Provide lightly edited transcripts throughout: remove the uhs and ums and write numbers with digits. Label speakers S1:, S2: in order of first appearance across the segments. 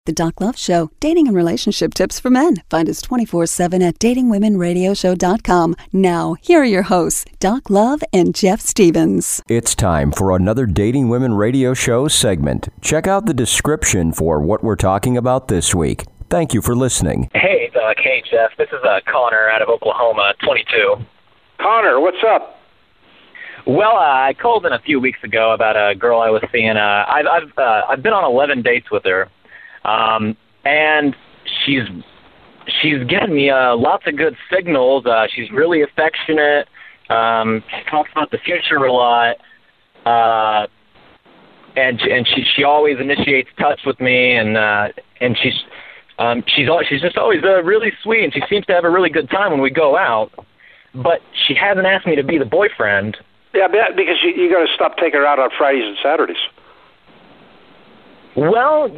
S1: The Doc Love Show, dating and relationship tips for men. Find us 24/7 at datingwomenradioshow.com. Now, here are your hosts, Doc Love and Jeff Stevens.
S2: It's time for another Dating Women Radio Show segment. Check out the description for what we're talking about this week. Thank you for listening.
S3: Hey, Jeff. This is Connor out of Oklahoma, 22.
S4: Connor, what's up?
S3: Well, I called in a few weeks ago about a girl I was seeing. I've been on 11 dates with her. And she's given me lots of good signals. She's really affectionate. She talks about the future a lot. And she always initiates touch with me, and she's just always really sweet, and she seems to have a really good time when we go out. But she hasn't asked me to be the boyfriend.
S4: Yeah, because you got to stop taking her out on Fridays and Saturdays.
S3: Well,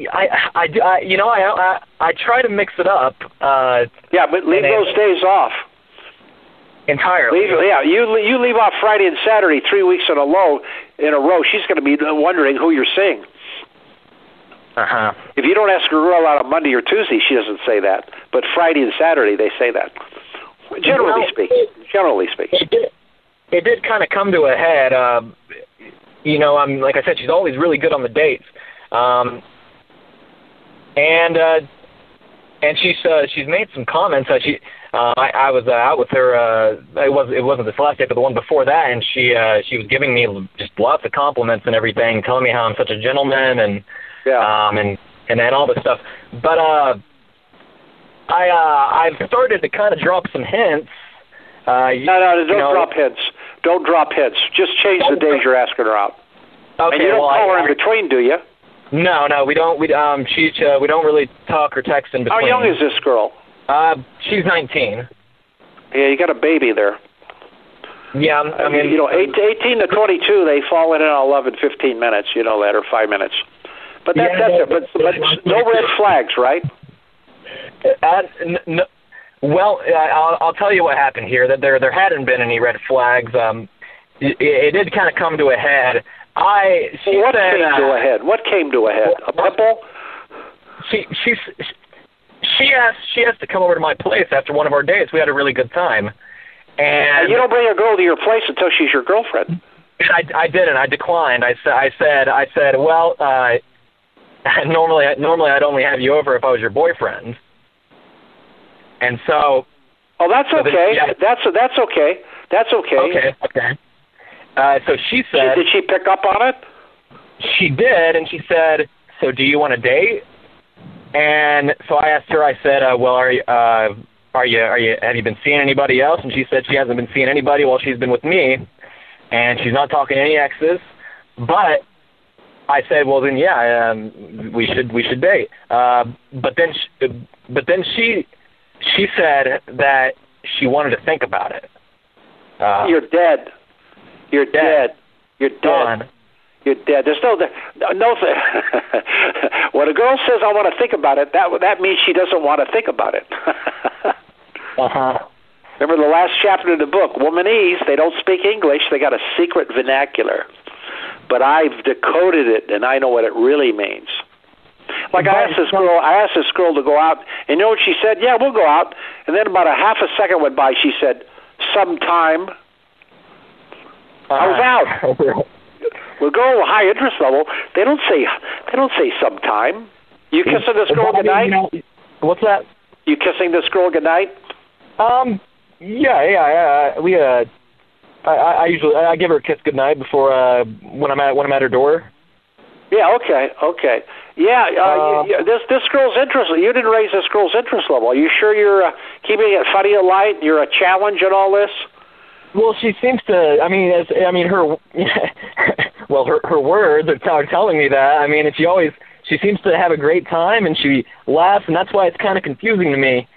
S3: I try to mix it up.
S4: Yeah, but leave those days off
S3: entirely.
S4: You leave off Friday and Saturday 3 weeks in a row. She's going to be wondering who you're seeing.
S3: Uh-huh.
S4: If you don't ask a girl out on Monday or Tuesday, she doesn't say that. But Friday and Saturday, they say that. Generally speaking.
S3: It did kind of come to a head. Like I said, she's always really good on the dates. And she's made some comments. I was out with her. It wasn't this last date, but the one before that, and she was giving me just lots of compliments and everything, telling me how I'm such a gentleman and all this stuff. But I've started to kind of drop some hints. Don't
S4: drop hints. Don't drop hints. Just change the days you're asking her out.
S3: Okay,
S4: and you don't call her in between, do you?
S3: No, we don't. We don't really talk or text in between.
S4: How young is this girl?
S3: She's 19.
S4: Yeah, you got a baby there.
S3: Yeah,
S4: 18 to 22, they fall in 11, 15 minutes. You know that, or 5 minutes. But that's it. But no red flags, right?
S3: No. Well, I'll tell you what happened here. That there hadn't been any red flags. It did kind of come to a head. What came to a head? A pimple? She asked to come over to my place after one of our dates. We had a really good time. And
S4: you don't bring a girl to your place until she's your girlfriend.
S3: I didn't. I declined. I said, well, normally I'd only have you over if I was your boyfriend. And so.
S4: Oh, that's okay. That's okay. That's okay.
S3: Okay. So she said...
S4: Did she pick up on it?
S3: She did, and she said, so do you want to date? And so I asked her, I said, well, have you been seeing anybody else? And she said she hasn't been seeing anybody while she's been with me, and she's not talking to any exes. But I said, well, then, we should date. But then she said that she wanted to think about it.
S4: You're dead. You're dead. You're dead.
S3: Gone.
S4: You're dead. There's no. When a girl says, "I want to think about it," that means she doesn't want to think about it. Remember the last chapter of the book, Womanese. They don't speak English. They got a secret vernacular, but I've decoded it, and I know what it really means. Like I asked this girl to go out, and you know what she said? Yeah, we'll go out. And then about a half a second went by. She said, "Sometime." I was out. We'll go high interest level. They don't say sometime. You kissing this girl goodnight?
S3: What's that?
S4: You kissing this girl goodnight?
S3: Yeah. We I usually give her a kiss goodnight before when I'm at her door.
S4: Yeah. Okay. Yeah. This girl's interest. You didn't raise this girl's interest level. Are you sure you're keeping it funny and light? You're a challenge and all this.
S3: Well, she seems to. Her. Well, her words are telling me that. And she seems to have a great time, and she laughs, and that's why it's kind of confusing to me.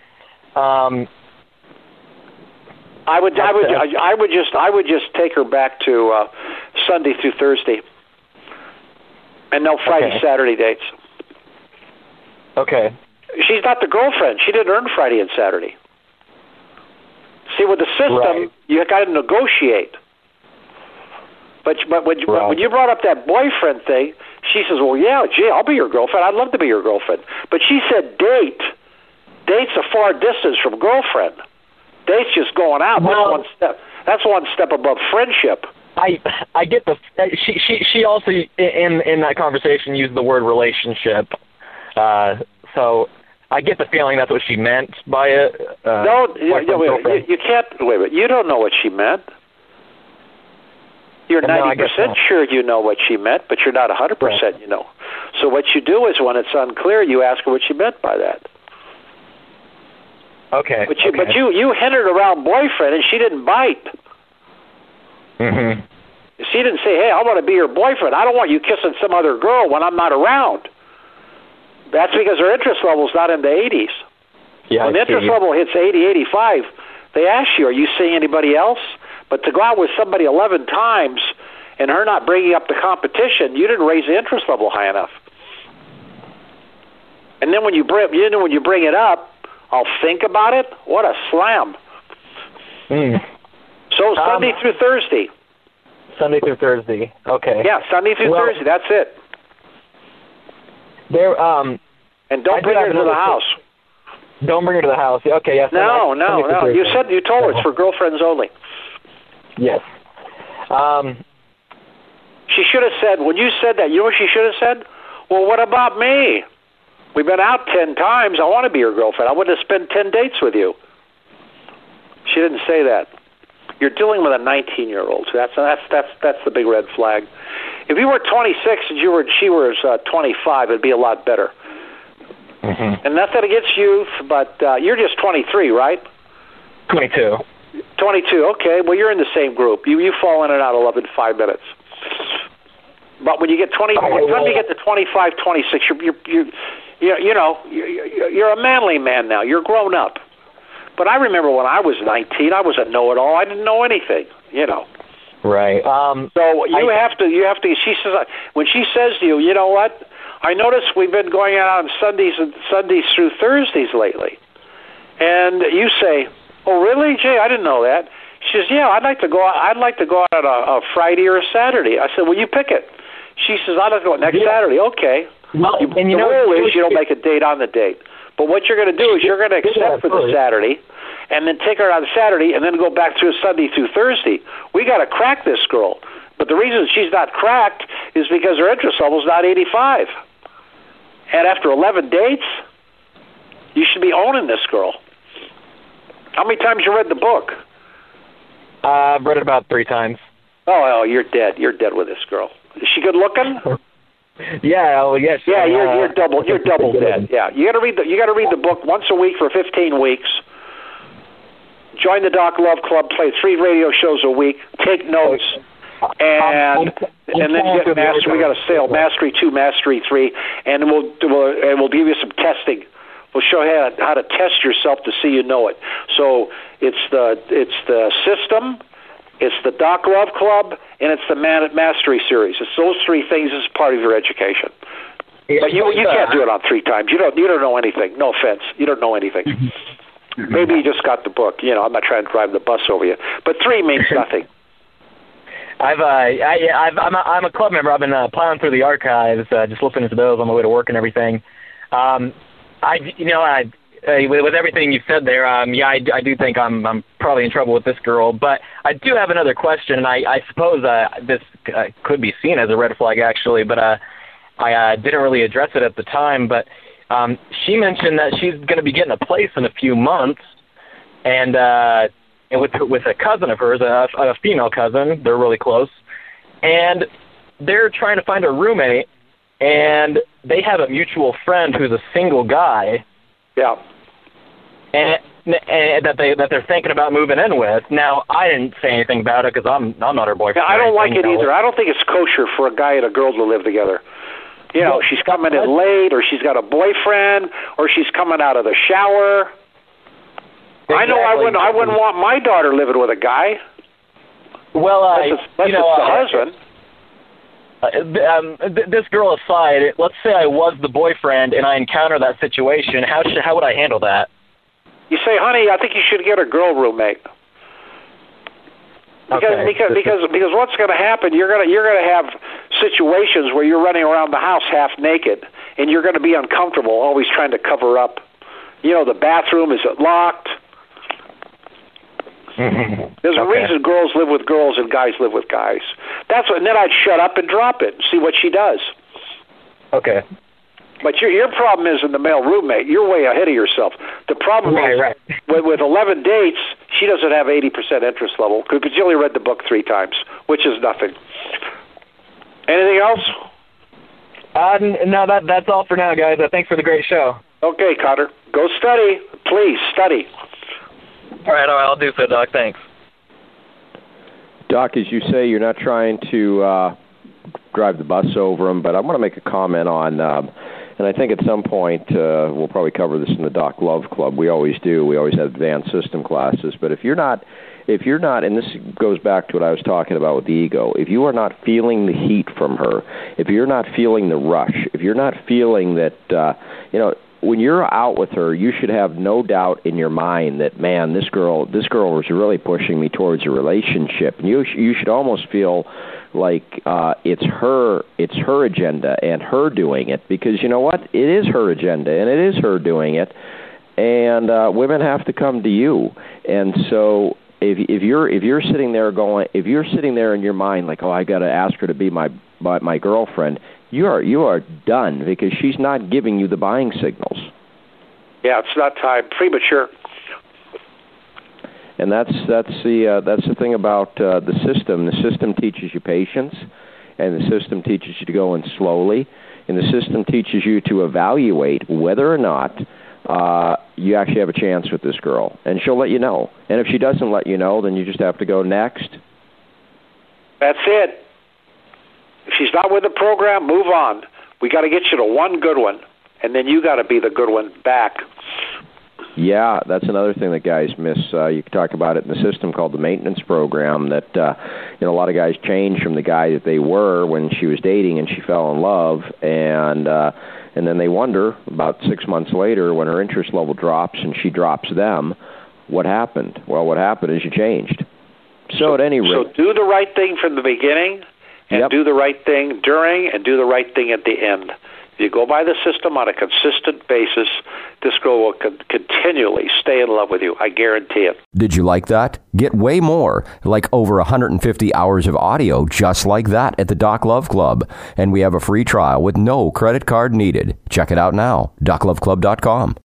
S4: I would just take her back to Sunday through Thursday, and no Friday, Saturday dates.
S3: Okay.
S4: She's not the girlfriend. She didn't earn Friday and Saturday. See, with the system, you got to negotiate. But when you brought up that boyfriend thing, She says, well, yeah, gee, I'll be your girlfriend. I'd love to be your girlfriend. But she said date. Date's a far distance from girlfriend. Date's just going out.
S3: Well,
S4: That's one step above friendship.
S3: I get the she also in that conversation used the word relationship. So I get the feeling that's what she meant by it.
S4: You can't. Wait a minute. You don't know what she meant. You're 90% sure you know what she meant, but you're not 100% you know. So what you do is when it's unclear, you ask her what she meant by that.
S3: Okay.
S4: But you hinted around boyfriend, and she didn't bite.
S3: Mm-hmm.
S4: She didn't say, hey, I want to be your boyfriend. I don't want you kissing some other girl when I'm not around. That's because her interest level's not in the 80s.
S3: Yeah,
S4: when the interest level hits 80, 85, they ask you, are you seeing anybody else? But to go out with somebody 11 times and her not bringing up the competition, you didn't raise the interest level high enough. And then when you bring it up, I'll think about it. What a slam! So Sunday through Thursday.
S3: Sunday through Thursday. Okay.
S4: Yeah, Sunday through Thursday. That's it.
S3: There.
S4: And don't bring her to the house.
S3: Don't bring her to the house. Okay. Yes.
S4: No. You told her it's for girlfriends only.
S3: Yes.
S4: She should have said, when you said that, you know what she should have said? Well, what about me? We've been out 10 times. I want to be your girlfriend. I wouldn't have spent 10 dates with you. She didn't say that. You're dealing with a 19-year-old. That's the big red flag. If you were 26 and she was 25, it'd be a lot better.
S3: Mm-hmm.
S4: And nothing against youth, but you're just 23, right?
S3: 22.
S4: 22, okay. Well, you're in the same group. You fall in and out of love in 5 minutes. But when you get by the time you get to 25, 26, you're a manly man now. You're grown up. But I remember when I was 19, I was a know-it-all. I didn't know anything,
S3: Right.
S4: So you have to. She says when she says to you, you know what? I noticed we've been going out on Sundays through Thursdays lately, and you say, "Oh, really, Jay? I didn't know that." She says, "Yeah, I'd like to go out on a Friday or a Saturday." I said, "Well, you pick it." She says, "I'd like to go next Saturday." Okay.
S3: Well,
S4: the rule is you don't make a date on the date. But what you're going to do is you're going to accept for the Saturday, and then take her on Saturday, and then go back through Sunday through Thursday. We got to crack this girl. But the reason she's not cracked is because her interest level's not 85. And after 11 dates, you should be owning this girl. How many times you read the book?
S3: I've read it about 3 times.
S4: Oh, you're dead. You're dead with this girl. Is she good looking?
S3: Yeah, well, yes.
S4: Yeah, you're double dead. Yeah, you got to read the book once a week for 15 weeks. Join the Doc Love Club. Play 3 radio shows a week. Take notes, and then get mastery. We got a sale, Mastery 2, Mastery 3, and we'll give you some testing. We'll show you how to test yourself to see you know it. So it's the system. It's the Doc Love Club, and it's the Mastery Series. It's those 3 things as part of your education. But you can't do it on 3 times. You don't know anything. No offense. You don't know anything. Maybe you just got the book. I'm not trying to drive the bus over you. But 3 means nothing.
S3: I'm a club member. I've been plowing through the archives, just listening to those on the way to work and everything. With everything you said there, I do think I'm probably in trouble with this girl. But I do have another question, and I suppose this could be seen as a red flag, actually. But I didn't really address it at the time. But she mentioned that she's going to be getting a place in a few months, and with a cousin of hers, a female cousin. They're really close, and they're trying to find a roommate, and they have a mutual friend who's a single guy.
S4: Yeah.
S3: And that they're thinking about moving in with. Now, I didn't say anything about it because I'm not her boyfriend.
S4: Yeah, I don't like it either. I don't think it's kosher for a guy and a girl to live together. She's coming in late, or she's got a boyfriend, or she's coming out of the shower. Exactly. I know I wouldn't want my daughter living with a guy.
S3: Well,
S4: it's the husband.
S3: This girl aside, let's say I was the boyfriend and I encounter that situation. How would I handle that? You
S4: say, honey, I think you should get a girl roommate. Because what's going to happen? You're going to have situations where you're running around the house half naked, and you're going to be uncomfortable, always trying to cover up. You know, the bathroom, is it locked? There's a reason girls live with girls and guys live with guys. And then I'd shut up and drop it and see what she does.
S3: Okay.
S4: But your problem is in the male roommate. You're way ahead of yourself. The problem is with 11 dates, she doesn't have 80% interest level because she only read the book 3 times, which is nothing. Anything else?
S3: No, that's all for now, guys. Thanks for the great show.
S4: Okay, Connor. Go study. Please, study.
S3: All right, I'll do so, Doc. Thanks.
S2: Doc, as you say, you're not trying to drive the bus over them, but I want to make a comment on, and I think at some point we'll probably cover this in the Doc Love Club. We always do. We always have advanced system classes. But if you're not, and this goes back to what I was talking about with the ego, if you are not feeling the heat from her, if you're not feeling the rush, if you're not feeling that, when you're out with her, you should have no doubt in your mind that, man, this girl was really pushing me towards a relationship. And you should almost feel like it's her agenda and her doing it, because you know what? It is her agenda and it is her doing it, and women have to come to you. And so if you're sitting there in your mind like, oh, I got to ask her to be my girlfriend, you are done, because she's not giving you the buying signals.
S4: Yeah, it's not time. Premature.
S2: And that's the thing about the system. The system teaches you patience, and the system teaches you to go in slowly, and the system teaches you to evaluate whether or not you actually have a chance with this girl, and she'll let you know. And if she doesn't let you know, then you just have to go next.
S4: That's it. If she's not with the program, move on. We got to get you to one good one, and then you got to be the good one back.
S2: Yeah, that's another thing that guys miss. You can talk about it in the system called the maintenance program, that a lot of guys change from the guy that they were when she was dating and she fell in love, and then they wonder about 6 months later when her interest level drops and she drops them, what happened? Well, what happened is you changed. So at any rate,
S4: so do the right thing from the beginning, and do the right thing during, and do the right thing at the end. If you go by the system on a consistent basis, this girl will continually stay in love with you. I guarantee it.
S2: Did you like that? Get way more, like over 150 hours of audio just like that at the Doc Love Club. And we have a free trial with no credit card needed. Check it out now, docloveclub.com.